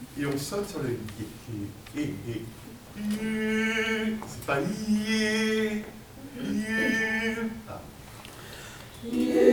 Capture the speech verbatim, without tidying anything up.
et on sonne sur le i. Et, et, c'est pas i. I. Ah.